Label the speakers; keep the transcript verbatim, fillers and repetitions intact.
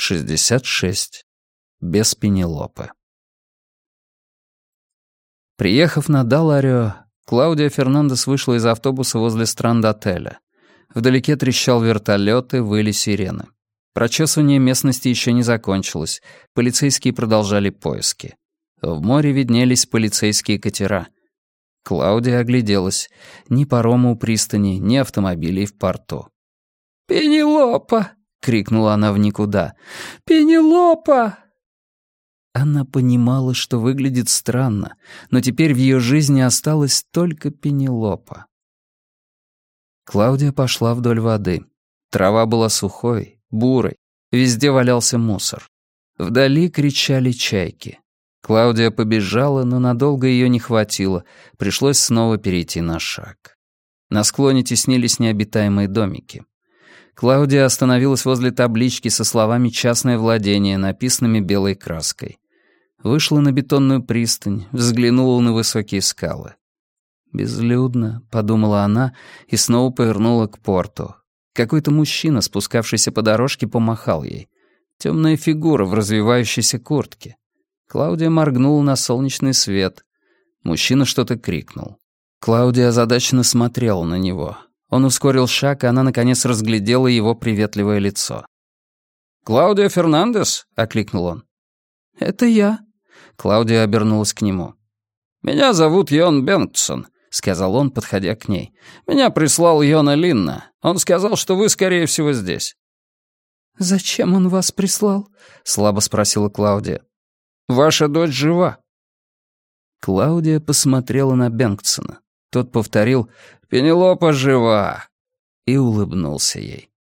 Speaker 1: шестьдесят шесть. Без Пенелопы. Приехав на Даларио, Клаудия Фернандес вышла из автобуса возле Странд-отеля. Вдалеке трещал вертолет и выли сирены. Прочесывание местности еще не закончилось. Полицейские продолжали поиски. В море виднелись полицейские катера. Клаудия огляделась. Ни парома у пристани, ни автомобилей в порту. «Пенелопа!» — крикнула она в никуда. «Пенелопа!» Она понимала, что выглядит странно, но теперь в ее жизни осталась только Пенелопа. Клаудия пошла вдоль воды. Трава была сухой, бурой, везде валялся мусор. Вдали кричали чайки. Клаудия побежала, но надолго ее не хватило, пришлось снова перейти на шаг. На склоне теснились необитаемые домики. Клаудия остановилась возле таблички со словами «частное владение», написанными белой краской. Вышла на бетонную пристань, взглянула на высокие скалы. «Безлюдно», — подумала она и снова повернула к порту. Какой-то мужчина, спускавшийся по дорожке, помахал ей. Темная фигура в развивающейся куртке. Клаудия моргнула на солнечный свет. Мужчина что-то крикнул. Клаудия озадаченно смотрела на него. Он ускорил шаг, и она, наконец, разглядела его приветливое лицо. «Клаудия Фернандес?» — окликнул он. «Это я». Клаудия обернулась к нему. «Меня зовут Йон Бенгтсон», — сказал он, подходя к ней. «Меня прислал Йона Линна. Он сказал, что вы, скорее всего, здесь». «Зачем он вас прислал?» — слабо спросила Клаудия. «Ваша дочь жива». Клаудия посмотрела на Бенгтсона. Тот повторил «Пенелопа жива» и улыбнулся ей.